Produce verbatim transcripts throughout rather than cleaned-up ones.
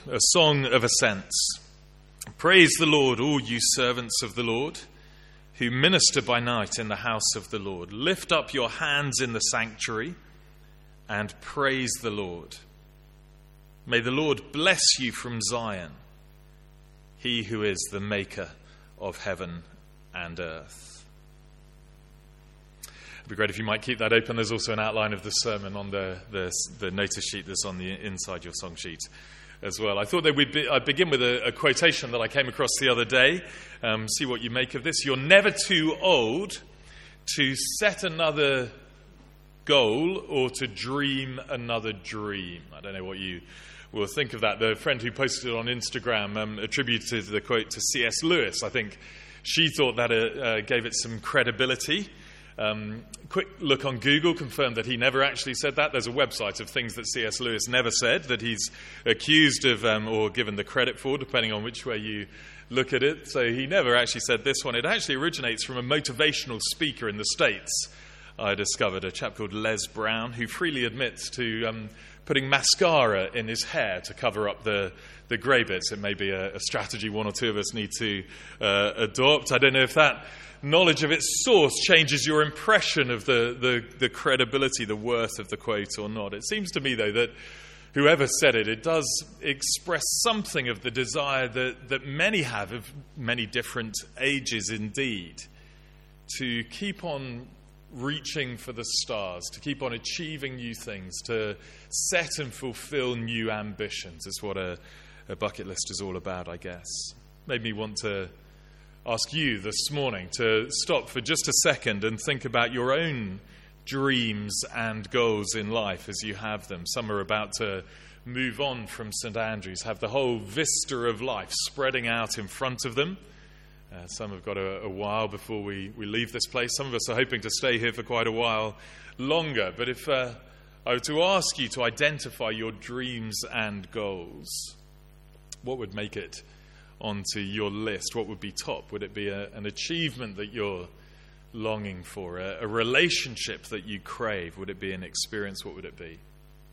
a song of ascents. Praise the Lord, all you servants of the Lord, who minister by night in the house of the Lord. Lift up your hands in the sanctuary and praise the Lord. May the Lord bless you from Zion, he who is the maker of heaven and earth. It'd be great if you might keep that open. There's also an outline of the sermon on the, the, the notice sheet that's on the inside your song sheet as well. I thought that we'd be, I'd begin with a, a quotation that I came across the other day. Um, see what you make of this. You're never too old to set another goal or to dream another dream. I don't know what you will think of that. The friend who posted it on Instagram um, attributed the quote to C S Lewis. I think she thought that it uh, gave it some credibility. Um, quick look on Google confirmed that he never actually said that. There's a website of things that C S Lewis never said, that he's accused of um, or given the credit for, depending on which way you look at it. So he never actually said this one. It actually originates from a motivational speaker in the States, I discovered, a chap called Les Brown, who freely admits to um, putting mascara in his hair to cover up the, the grey bits. It may be a, a strategy one or two of us need to uh, adopt. I don't know if that knowledge of its source changes your impression of the, the, the credibility, the worth of the quote or not. It seems to me, though, that whoever said it, it does express something of the desire that, that many have, of many different ages indeed, to keep on reaching for the stars, to keep on achieving new things, to set and fulfill new ambitions. Is what a, a bucket list is all about, I guess. Made me want to ask you this morning to stop for just a second and think about your own dreams and goals in life as you have them. Some are about to move on from St Andrews, have the whole vista of life spreading out in front of them. Uh, some have got a, a while before we, we leave this place. Some of us are hoping to stay here for quite a while longer. But if uh, I were to ask you to identify your dreams and goals, what would make it onto your list? What would be top? Would it be a, an achievement that you're longing for, a, a relationship that you crave? Would it be an experience? What would it be?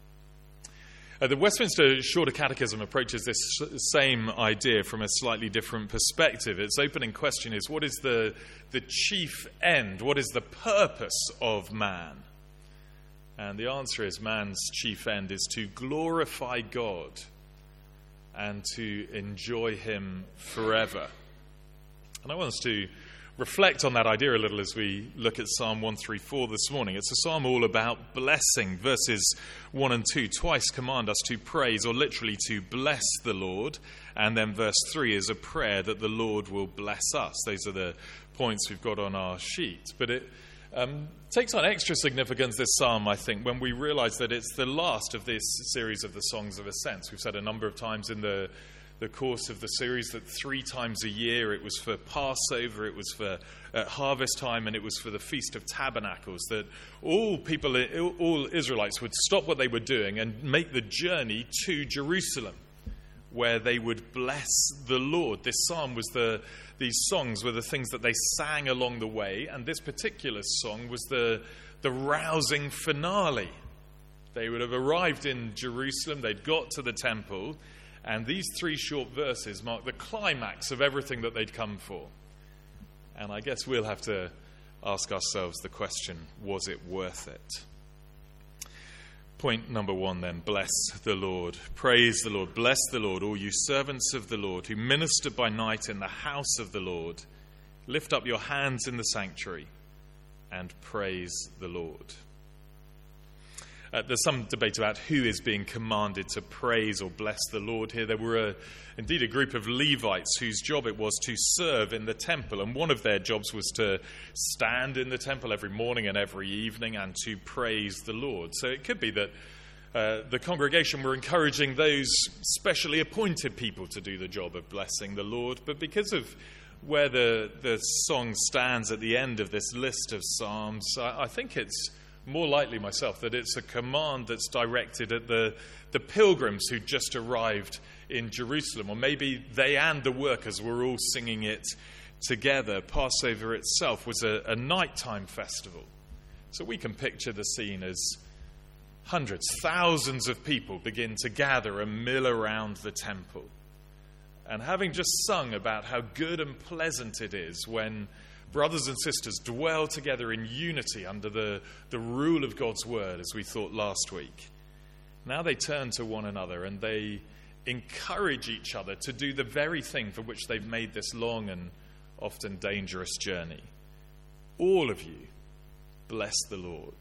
Uh, the Westminster Shorter Catechism approaches this same idea from a slightly different perspective. Its opening question is, what is the, the chief end? What is the purpose of man? And the answer is, man's chief end is to glorify God and to enjoy him forever. And I want us to reflect on that idea a little as we look at Psalm one thirty-four this morning. It's a psalm all about blessing. Verses one and two twice command us to praise, or literally to bless the Lord. And then verse three is a prayer that the Lord will bless us. Those are the points we've got on our sheet. But it um, takes on extra significance, this psalm, I think, when we realize that it's the last of this series of the Songs of Ascents. We've said a number of times in the the course of the series that three times a year it was for Passover, it was for uh, harvest time, and it was for the Feast of Tabernacles, that all people, all Israelites would stop what they were doing and make the journey to Jerusalem, where they would bless the Lord. This psalm was the, these songs were the things that they sang along the way, and this particular song was the, the rousing finale. They would have arrived in Jerusalem, they'd got to the temple, and these three short verses mark the climax of everything that they'd come for. And I guess we'll have to ask ourselves the question, was it worth it? Point number one then, bless the Lord. Praise the Lord. Bless the Lord, all you servants of the Lord, who minister by night in the house of the Lord. Lift up your hands in the sanctuary and praise the Lord. Uh, there's some debate about who is being commanded to praise or bless the Lord here. There were a, indeed a group of Levites whose job it was to serve in the temple, and one of their jobs was to stand in the temple every morning and every evening and to praise the Lord. So it could be that uh, the congregation were encouraging those specially appointed people to do the job of blessing the Lord, but because of where the, the song stands at the end of this list of psalms, I, I think it's more likely myself that it's a command that's directed at the, the pilgrims who just arrived in Jerusalem, or maybe they and the workers were all singing it together. Passover itself was a, a nighttime festival. So we can picture the scene as hundreds, thousands of people begin to gather and mill around the temple. And having just sung about how good and pleasant it is when brothers and sisters dwell together in unity under the, the rule of God's word, as we thought last week, now they turn to one another and they encourage each other to do the very thing for which they've made this long and often dangerous journey. All of you, bless the Lord.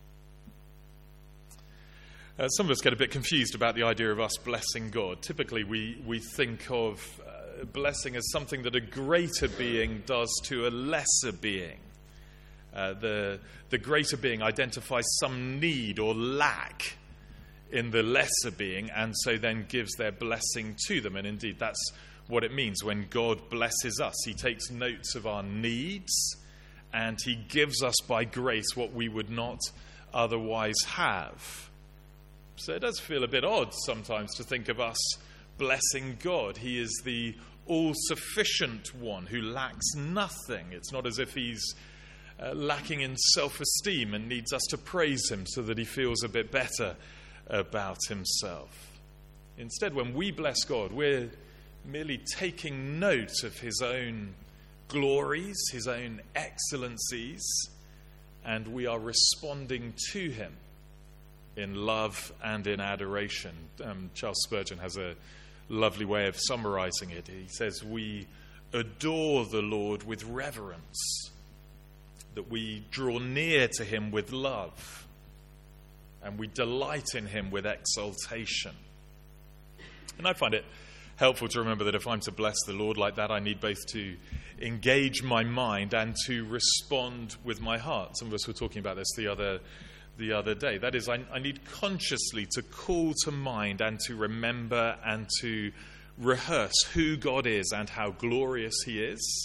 Uh, some of us get a bit confused about the idea of us blessing God. Typically, we, we think of uh, blessing as something that a greater being does to a lesser being. Uh, the, the greater being identifies some need or lack in the lesser being, and so then gives their blessing to them. And indeed, that's what it means when God blesses us. He takes notes of our needs, and he gives us by grace what we would not otherwise have. So it does feel a bit odd sometimes to think of us blessing God. He is the all-sufficient one who lacks nothing. It's not as if he's uh, lacking in self-esteem and needs us to praise him so that he feels a bit better about himself. Instead, when we bless God, we're merely taking note of his own glories, his own excellencies, and we are responding to him in love and in adoration. Um, Charles Spurgeon has a lovely way of summarizing it. He says, we adore the Lord with reverence, that we draw near to him with love, and we delight in him with exaltation. And I find it helpful to remember that if I'm to bless the Lord like that, I need both to engage my mind and to respond with my heart. Some of us were talking about this the other the other day. That is, I, I need consciously to call to mind and to remember and to rehearse who God is and how glorious he is.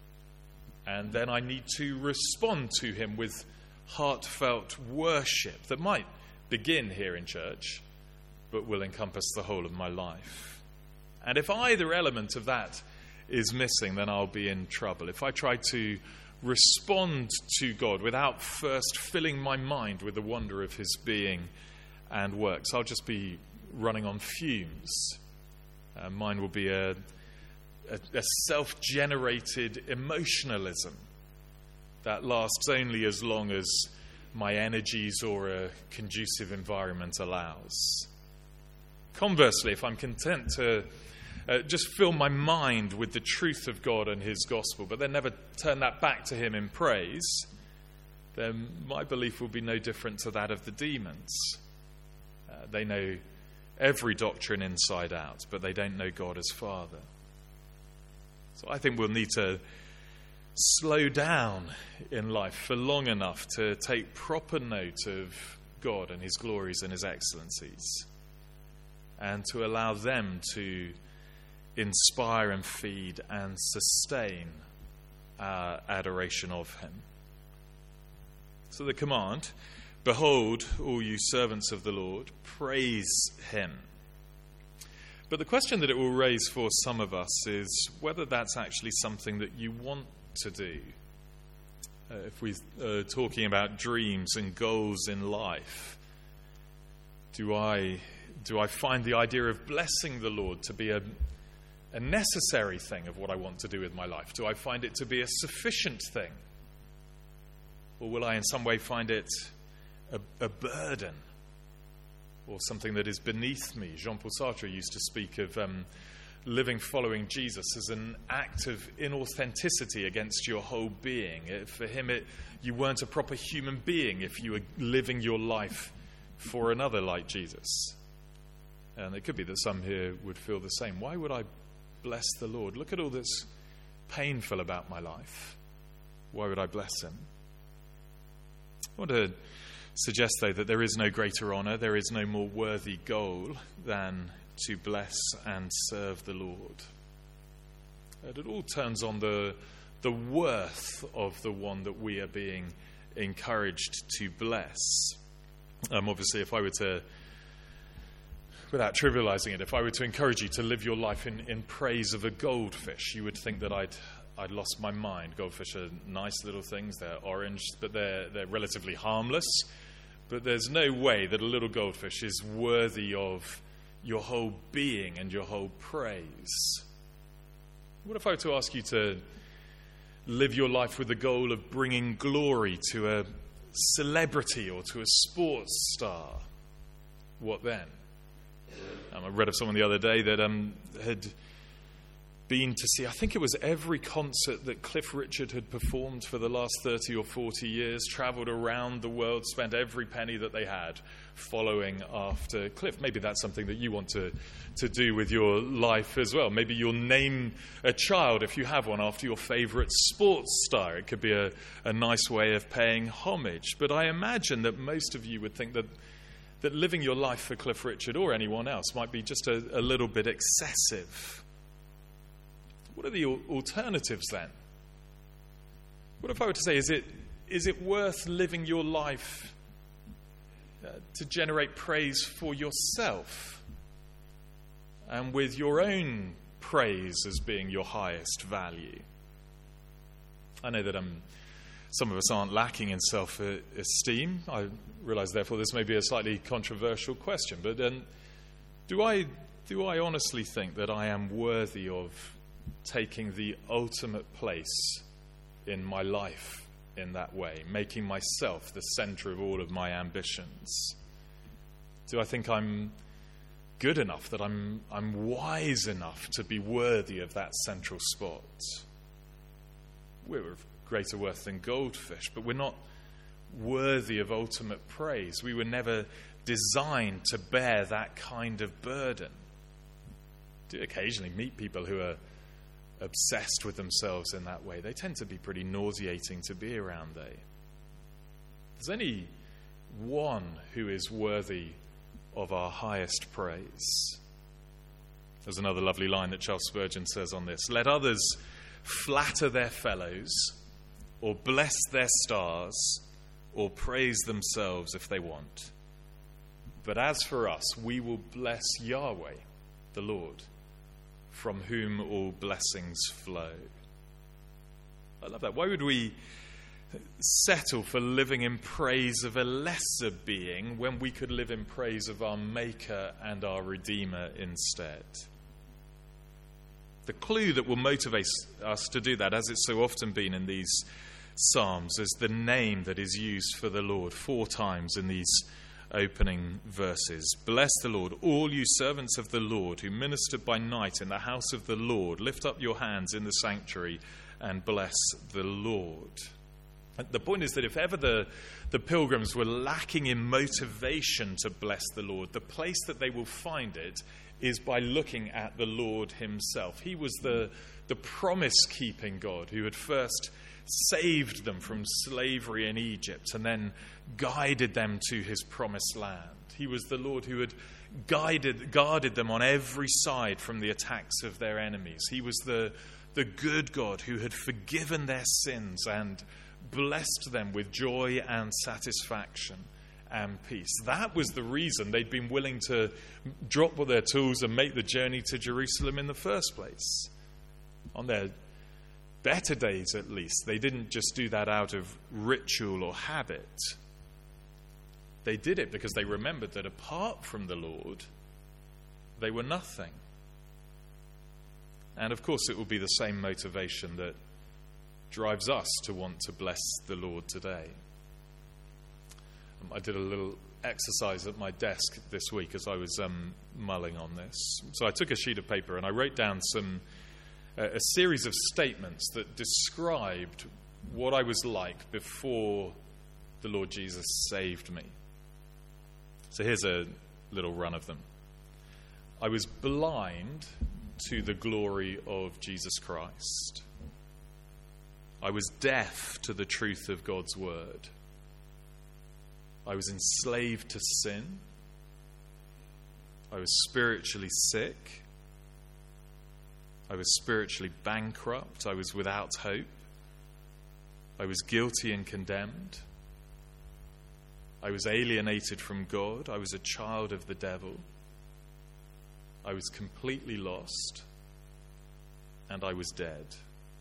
And then I need to respond to him with heartfelt worship that might begin here in church, but will encompass the whole of my life. And if either element of that is missing, then I'll be in trouble. If I try to respond to God without first filling my mind with the wonder of his being and works, I'll just be running on fumes. Uh, mine will be a, a, a self-generated emotionalism that lasts only as long as my energies or a conducive environment allows. Conversely, if I'm content to uh, just fill my mind with the truth of God and his gospel, but then never turn that back to him in praise, then my belief will be no different to that of the demons. Uh, they know every doctrine inside out, but they don't know God as Father. So I think we'll need to slow down in life for long enough to take proper note of God and his glories and his excellencies, and to allow them to inspire and feed and sustain our adoration of him. So the command, behold, all you servants of the Lord, praise him. But the question that it will raise for some of us is whether that's actually something that you want to do. Uh, if we're uh, talking about dreams and goals in life, do I do I find the idea of blessing the Lord to be a, a necessary thing of what I want to do with my life? Do I find it to be a sufficient thing? Or will I in some way find it a, a burden or something that is beneath me? Jean-Paul Sartre used to speak of um, living following Jesus as an act of inauthenticity against your whole being. It, for him, it, you weren't a proper human being if you were living your life for another like Jesus. And it could be that some here would feel the same. Why would I bless the Lord? Look at all that's painful about my life. Why would I bless him? I want to suggest, though, that there is no greater honour, there is no more worthy goal than to bless and serve the Lord. And it all turns on the, the worth of the one that we are being encouraged to bless. Um, obviously, if I were to, without trivializing it, if I were to encourage you to live your life in, in praise of a goldfish, you would think that I'd I'd lost my mind. Goldfish are nice little things. They're orange, but they're they're relatively harmless. but there's no way that a little goldfish is worthy of your whole being and your whole praise. What if I were to ask you to live your life with the goal of bringing glory to a celebrity or to a sports star? What then? Um, I read of someone the other day that um, had been to see, I think it was every concert that Cliff Richard had performed for the last thirty or forty years, travelled around the world, spent every penny that they had following after Cliff. Maybe that's something that you want to, to do with your life as well. Maybe you'll name a child, if you have one, after your favourite sports star. It could be a, a nice way of paying homage. But I imagine that most of you would think that that living your life for Cliff Richard or anyone else might be just a, a little bit excessive. What are the alternatives then? What if I were to say, is it is it worth living your life uh, to generate praise for yourself and with your own praise as being your highest value? I know that um, some of us aren't lacking in self-esteem. I realise, therefore, this may be a slightly controversial question, but um, do I do I honestly think that I am worthy of taking the ultimate place in my life in that way, making myself the centre of all of my ambitions? Do I think I'm good enough, that I'm I'm wise enough to be worthy of that central spot? We're of greater worth than goldfish, but we're not worthy of ultimate praise. We were never designed to bear that kind of burden. I do occasionally meet people who are obsessed with themselves in that way. They tend to be pretty nauseating to be around, eh? There's only one who is worthy of our highest praise. There's another lovely line that Charles Spurgeon says on this: "Let others flatter their fellows, or bless their stars, or praise themselves if they want. But as for us, we will bless Yahweh, the Lord, from whom all blessings flow." I love that. Why would we settle for living in praise of a lesser being when we could live in praise of our Maker and our Redeemer instead? The clue that will motivate us to do that, as it's so often been in these Psalms, is the name that is used for the Lord four times in these opening verses. "Bless the Lord, all you servants of the Lord who minister by night in the house of the Lord. Lift up your hands in the sanctuary and bless the Lord." The point is that if ever the, the pilgrims were lacking in motivation to bless the Lord, the place that they will find it is by looking at the Lord himself. He was the, the promise-keeping God who had first saved them from slavery in Egypt and then guided them to his promised land. He was the Lord who had guided, guarded them on every side from the attacks of their enemies. He was the, the good God who had forgiven their sins and blessed them with joy and satisfaction and peace. That was the reason they'd been willing to drop all their tools and make the journey to Jerusalem in the first place. On their better days, at least, they didn't just do that out of ritual or habit. They did it because they remembered that apart from the Lord, they were nothing. And of course, it will be the same motivation that drives us to want to bless the Lord today. Um, I did a little exercise at my desk this week as I was um, mulling on this. So I took a sheet of paper and I wrote down some uh, a series of statements that described what I was like before the Lord Jesus saved me. So here's a little run of them. I was blind to the glory of Jesus Christ. I was deaf to the truth of God's word. I was enslaved to sin. I was spiritually sick. I was spiritually bankrupt. I was without hope. I was guilty and condemned. I was alienated from God. I was a child of the devil. I was completely lost. And I was dead.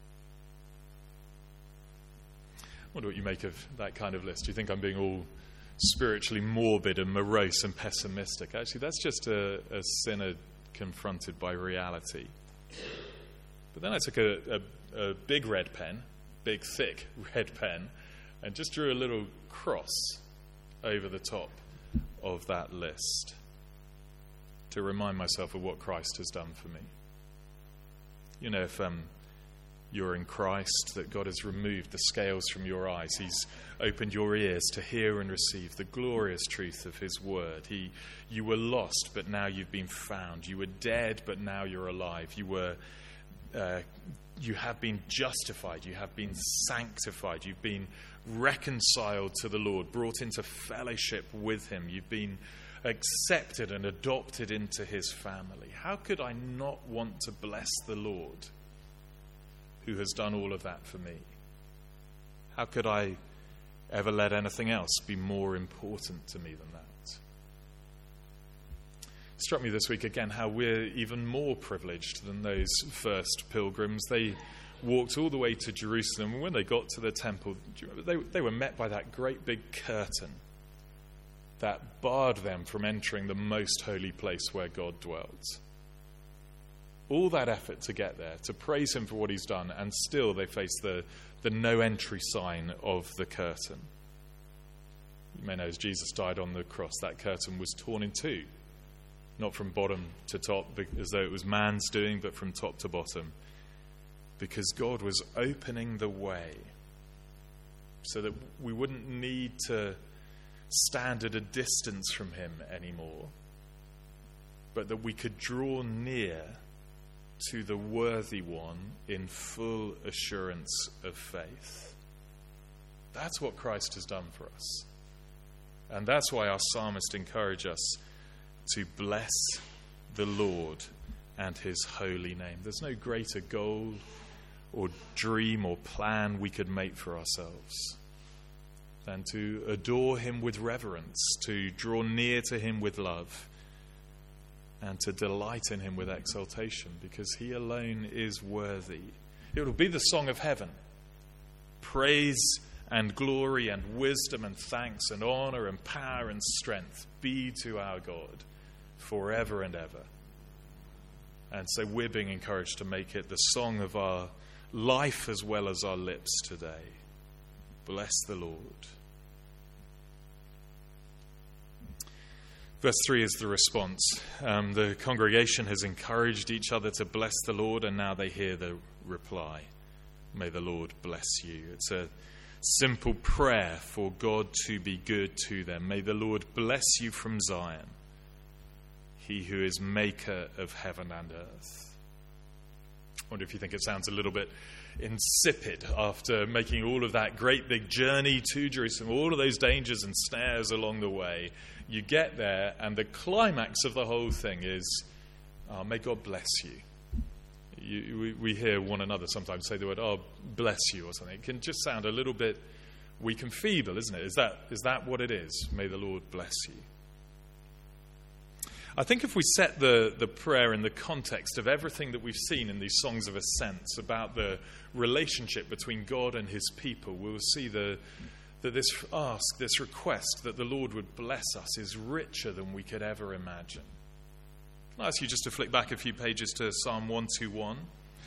I wonder what you make of that kind of list. Do you think I'm being all spiritually morbid and morose and pessimistic. Actually, that's just a, a sinner confronted by reality. But then I took a, a, a big red pen, big thick red pen, and just drew a little cross over the top of that list to remind myself of what Christ has done for me. You know, if um, you're in Christ, that God has removed the scales from your eyes. He's opened your ears to hear and receive the glorious truth of his word. He, you were lost, but now you've been found. You were dead, but now you're alive. You were, uh, you have been justified. You have been sanctified. You've been reconciled to the Lord, brought into fellowship with him. You've been accepted and adopted into his family. How could I not want to bless the Lord who has done all of that for me? How could I ever let anything else be more important to me than that? It struck me this week again how we're even more privileged than those first pilgrims. They walked all the way to Jerusalem, and when they got to the temple, they, they were met by that great big curtain that barred them from entering the most holy place where God dwelt. All that effort to get there, to praise him for what he's done, and still they face the, the no entry sign of the curtain. You may know, as Jesus died on the cross, that curtain was torn in two, not from bottom to top, as though it was man's doing, but from top to bottom, because God was opening the way so that we wouldn't need to stand at a distance from him anymore, but that we could draw near to the worthy one in full assurance of faith. That's what Christ has done for us. And that's why our psalmist encourages us to bless the Lord and his holy name. There's no greater goal or dream or plan we could make for ourselves than to adore him with reverence, to draw near to him with love, and to delight in him with exultation, because he alone is worthy. It will be the song of heaven. Praise and glory and wisdom and thanks and honor and power and strength be to our God forever and ever. And so we're being encouraged to make it the song of our life as well as our lips today. Bless the Lord. Verse three is the response. Um, the congregation has encouraged each other to bless the Lord, and now they hear the reply. May the Lord bless you. It's a simple prayer for God to be good to them. May the Lord bless you from Zion, he who is maker of heaven and earth. I wonder if you think it sounds a little bit insipid after making all of that great big journey to Jerusalem, all of those dangers and snares along the way. You get there, and the climax of the whole thing is, oh, may God bless you. you we, we hear one another sometimes say the word, oh, bless you, or something. It can just sound a little bit weak and feeble, isn't it? Is that is that what it is? May the Lord bless you. I think if we set the, the prayer in the context of everything that we've seen in these songs of ascent about the relationship between God and his people, we'll see the, that this ask, this request that the Lord would bless us is richer than we could ever imagine. Can I ask you just to flick back a few pages to Psalm one twenty-one?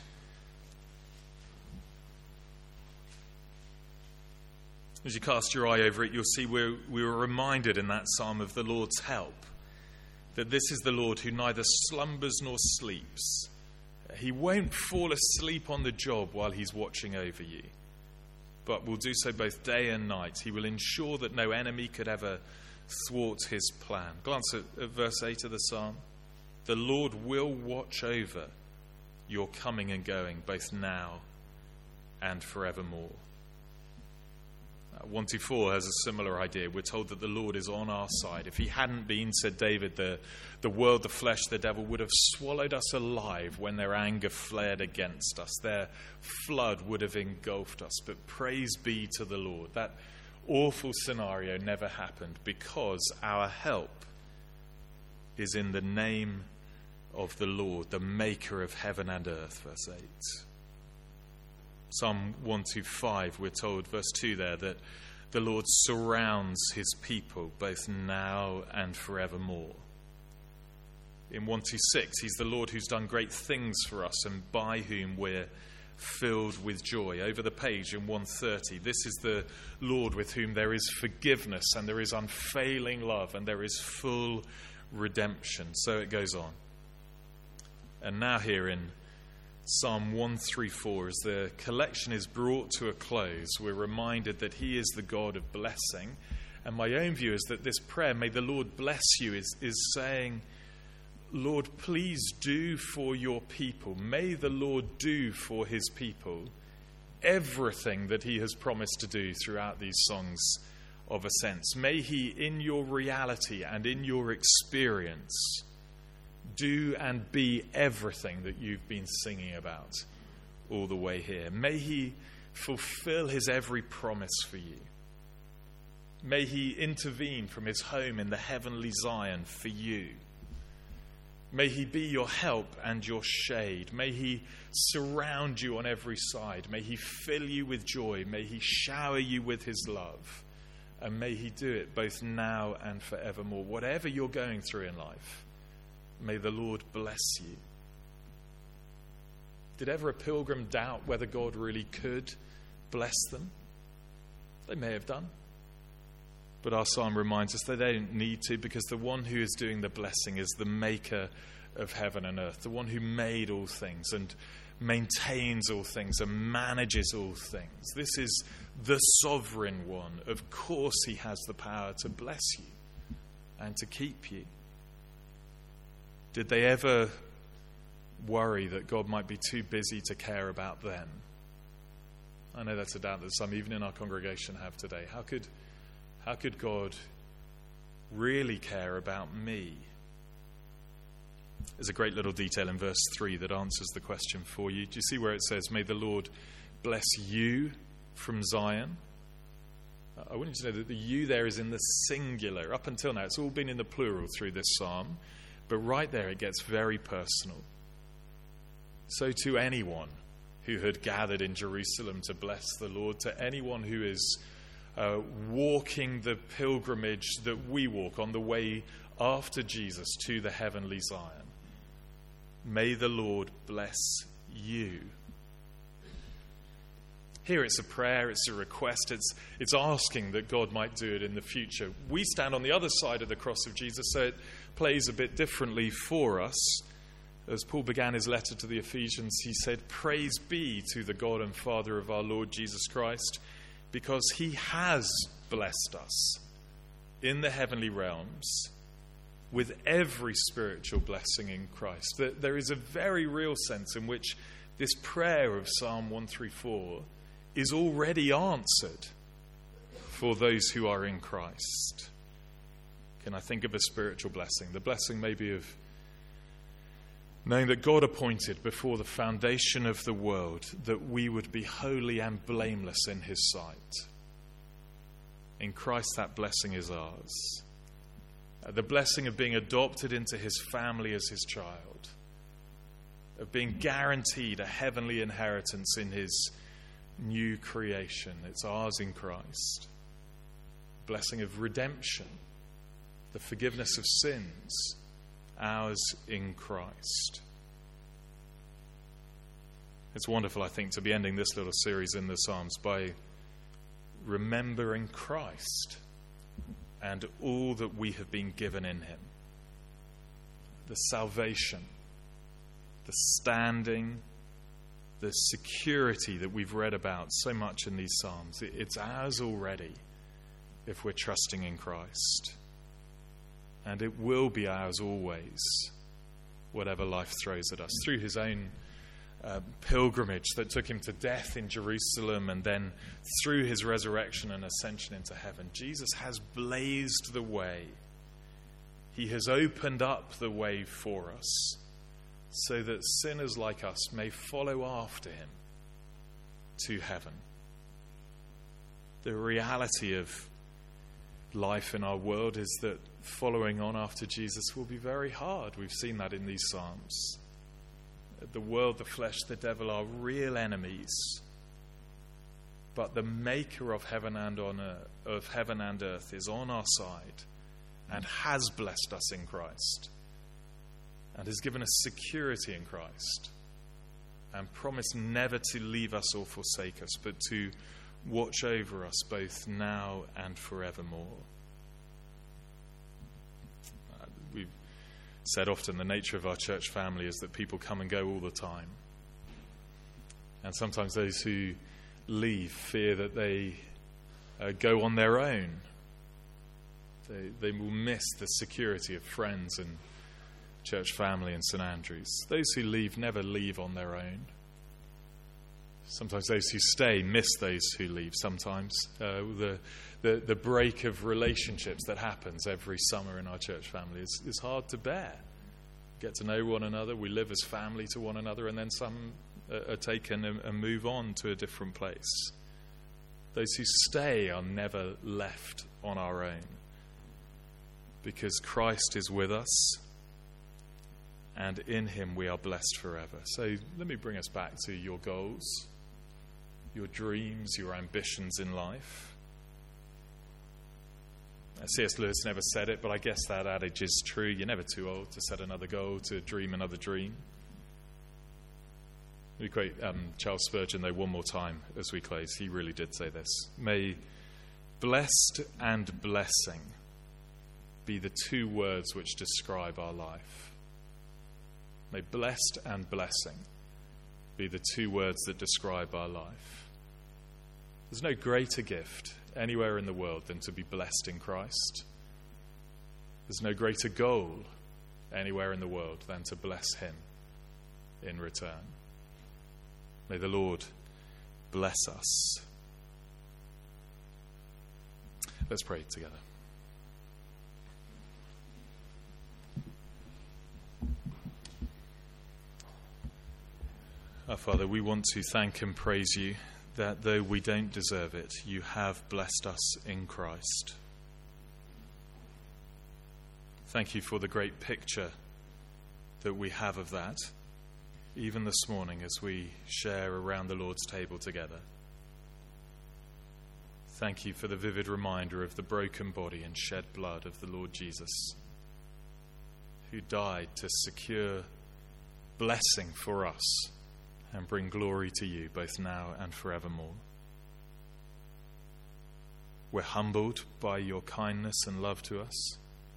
As you cast your eye over it, you'll see we're, we were reminded in that psalm of the Lord's help. That this is the Lord who neither slumbers nor sleeps. He won't fall asleep on the job while he's watching over you, but will do so both day and night. He will ensure that no enemy could ever thwart his plan. Glance at, at verse eight of the psalm. The Lord will watch over your coming and going, both now and forevermore. one twenty-four has a similar idea. We're told that the Lord is on our side. If he hadn't been, said David, the, the world, the flesh, the devil would have swallowed us alive when their anger flared against us. Their flood would have engulfed us. But praise be to the Lord. That awful scenario never happened because our help is in the name of the Lord, the maker of heaven and earth, verse eight. Psalm one twenty-five, we're told, verse two there, that the Lord surrounds his people both now and forevermore. In one twenty-six, he's the Lord who's done great things for us and by whom we're filled with joy. Over the page in one thirty, this is the Lord with whom there is forgiveness and there is unfailing love and there is full redemption. So it goes on. And now here in Psalm one thirty-four, as the collection is brought to a close, we're reminded that he is the God of blessing. And my own view is that this prayer, may the Lord bless you, is, is saying, Lord, please do for your people. May the Lord do for his people everything that he has promised to do throughout these songs of ascents. May he, in your reality and in your experience, do and be everything that you've been singing about all the way here. May he fulfill his every promise for you. May he intervene from his home in the heavenly Zion for you. May he be your help and your shade. May he surround you on every side. May he fill you with joy. May he shower you with his love. And may he do it both now and forevermore. Whatever you're going through in life, may the Lord bless you. Did ever a pilgrim doubt whether God really could bless them? They may have done. But our psalm reminds us that they don't need to, because the one who is doing the blessing is the maker of heaven and earth, the one who made all things and maintains all things and manages all things. This is the sovereign one. Of course he has the power to bless you and to keep you. Did they ever worry that God might be too busy to care about them? I know that's a doubt that some, even in our congregation, have today. How could How could God really care about me? There's a great little detail in verse three that answers the question for you. Do you see where it says, may the Lord bless you from Zion? I want you to know that the you there is in the singular. Up until now, it's all been in the plural through this psalm. But right there, it gets very personal. So to anyone who had gathered in Jerusalem to bless the Lord, to anyone who is Uh, walking the pilgrimage that we walk on the way after Jesus to the heavenly Zion, may the Lord bless you. Here it's a prayer, it's a request, it's, it's asking that God might do it in the future. We stand on the other side of the cross of Jesus, so it plays a bit differently for us. As Paul began his letter to the Ephesians, he said, praise be to the God and Father of our Lord Jesus Christ, because he has blessed us in the heavenly realms with every spiritual blessing in Christ. There is a very real sense in which this prayer of Psalm one thirty-four is already answered for those who are in Christ. Can I think of a spiritual blessing? The blessing maybe of knowing that God appointed before the foundation of the world that we would be holy and blameless in his sight. In Christ, that blessing is ours. Uh, the blessing of being adopted into his family as his child, of being guaranteed a heavenly inheritance in his new creation. It's ours in Christ. Blessing of redemption, the forgiveness of sins, ours in Christ. It's wonderful, I think, to be ending this little series in the Psalms by remembering Christ and all that we have been given in him. The salvation, the standing, the security that we've read about so much in these Psalms. It's ours already if we're trusting in Christ. And it will be ours always, whatever life throws at us. Through his own uh, pilgrimage that took him to death in Jerusalem, and then through his resurrection and ascension into heaven, Jesus has blazed the way. He has opened up the way for us so that sinners like us may follow after him to heaven. The reality of life in our world is that following on after Jesus will be very hard. We've seen that in these Psalms. The world, the flesh, the devil are real enemies. but the maker of heaven and on earth, of heaven and earth is on our side and has blessed us in Christ and has given us security in Christ and promised never to leave us or forsake us, but to watch over us both now and forevermore. Uh, we've said often the nature of our church family is that people come and go all the time. And sometimes those who leave fear that they uh, go on their own. They, they will miss the security of friends and church family in St Andrews. Those who leave never leave on their own. Sometimes those who stay miss those who leave. Sometimes uh, the, the the break of relationships that happens every summer in our church family is, is hard to bear. Get to know one another. We live as family to one another, and then some uh, are taken and, and move on to a different place. Those who stay are never left on our own, because Christ is with us, and in him we are blessed forever. So let me bring us back to your goals, your dreams, your ambitions in life. C S Lewis never said it, but I guess that adage is true. You're never too old to set another goal, to dream another dream. We quote um, Charles Spurgeon, though, one more time as we close. He really did say this. May blessed and blessing be the two words which describe our life. May blessed and blessing be the two words that describe our life. There's no greater gift anywhere in the world than to be blessed in Christ. There's no greater goal anywhere in the world than to bless him in return. May the Lord bless us. Let's pray together. Our Father, we want to thank and praise you that though we don't deserve it, you have blessed us in Christ. Thank you for the great picture that we have of that, even this morning as we share around the Lord's table together. Thank you for the vivid reminder of the broken body and shed blood of the Lord Jesus, who died to secure blessing for us and bring glory to you both now and forevermore. We're humbled by your kindness and love to us.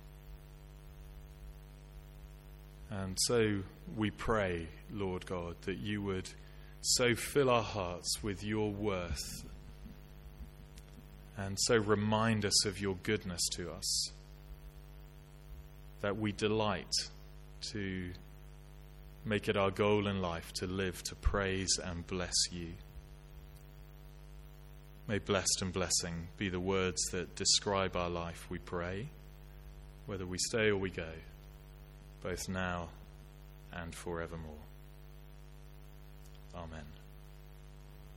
And so we pray, Lord God, that you would so fill our hearts with your worth and so remind us of your goodness to us that we delight to make it our goal in life to live, to praise and bless you. May blessed and blessing be the words that describe our life, we pray, whether we stay or we go, both now and forevermore. Amen.